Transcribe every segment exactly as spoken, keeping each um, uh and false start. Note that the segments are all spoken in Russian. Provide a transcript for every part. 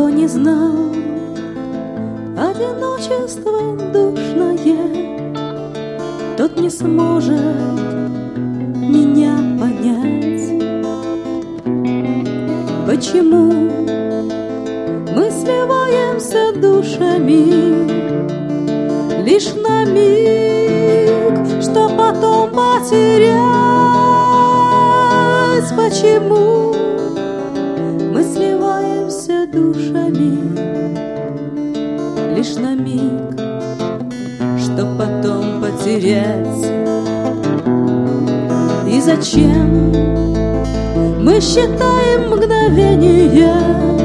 Кто не знал одиночество душное, тот не сможет меня понять. Почему мы сливаемся душами лишь на миг, что потом потерять? Почему мы сливаемся душами лишь на миг, что потом потерять? И зачем мы считаем мгновения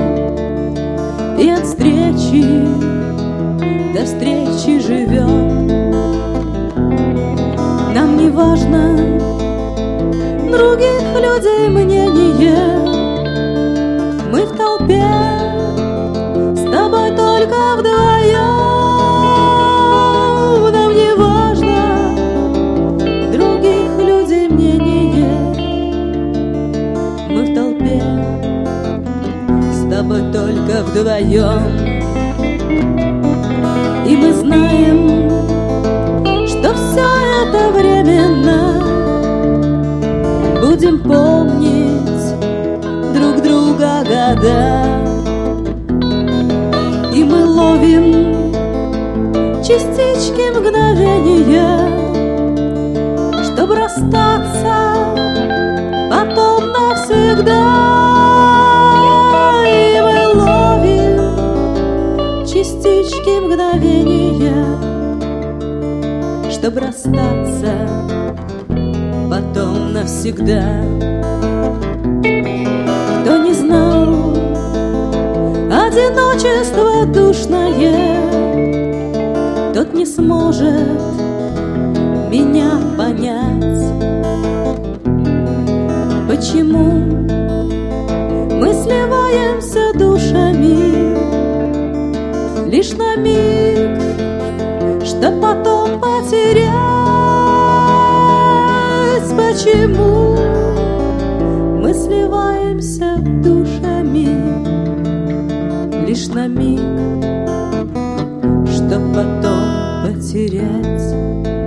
и от встречи до встречи живем? Нам не важно других людей мнение, мы в толпе с тобой только вдвоем. Нам не важно других людей мнение, мы в толпе с тобой только вдвоем. И мы знаем, что все это временно. Будем помнить друг друга года, и мы ловим частички мгновения, чтоб расстаться потом навсегда. И мы ловим частички мгновения, чтоб расстаться потом навсегда. Кто не знал одиночество душное, тот не сможет меня понять. Почему мы сливаемся душами лишь на миг, что потом потерять? Почему мы сливаемся душами лишь на миг, чтоб потом потерять?